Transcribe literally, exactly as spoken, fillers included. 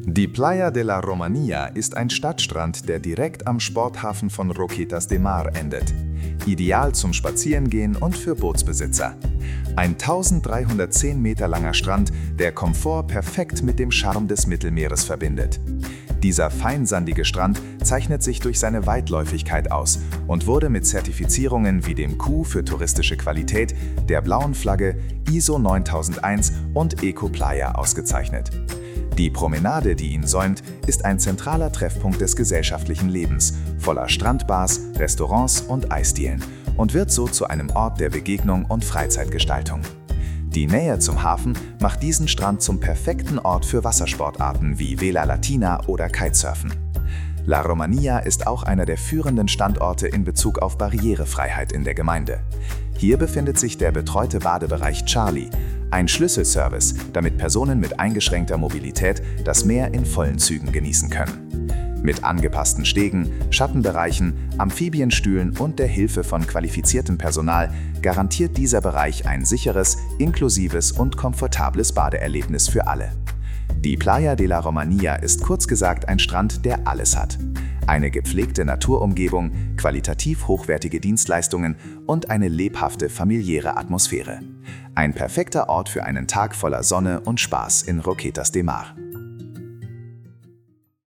Die Playa de la Romanía ist ein Stadtstrand, der direkt am Sporthafen von Roquetas de Mar endet. Ideal zum Spazierengehen und für Bootsbesitzer. Ein eintausenddreihundertzehn Meter langer Strand, der Komfort perfekt mit dem Charme des Mittelmeeres verbindet. Dieser feinsandige Strand zeichnet sich durch seine Weitläufigkeit aus und wurde mit Zertifizierungen wie dem Q für touristische Qualität, der blauen Flagge, I S O neuntausendeins und Eco-Playa ausgezeichnet. Die Promenade, die ihn säumt, ist ein zentraler Treffpunkt des gesellschaftlichen Lebens, voller Strandbars, Restaurants und Eisdielen und wird so zu einem Ort der Begegnung und Freizeitgestaltung. Die Nähe zum Hafen macht diesen Strand zum perfekten Ort für Wassersportarten wie Vela Latina oder Kitesurfen. La Romanía ist auch einer der führenden Standorte in Bezug auf Barrierefreiheit in der Gemeinde. Hier befindet sich der betreute Badebereich Charlie, ein Schlüsselservice, damit Personen mit eingeschränkter Mobilität das Meer in vollen Zügen genießen können. Mit angepassten Stegen, Schattenbereichen, Amphibienstühlen und der Hilfe von qualifiziertem Personal garantiert dieser Bereich ein sicheres, inklusives und komfortables Badeerlebnis für alle. Die Playa de la Romanía ist kurz gesagt ein Strand, der alles hat. Eine gepflegte Naturumgebung, qualitativ hochwertige Dienstleistungen und eine lebhafte familiäre Atmosphäre. Ein perfekter Ort für einen Tag voller Sonne und Spaß in Roquetas de Mar.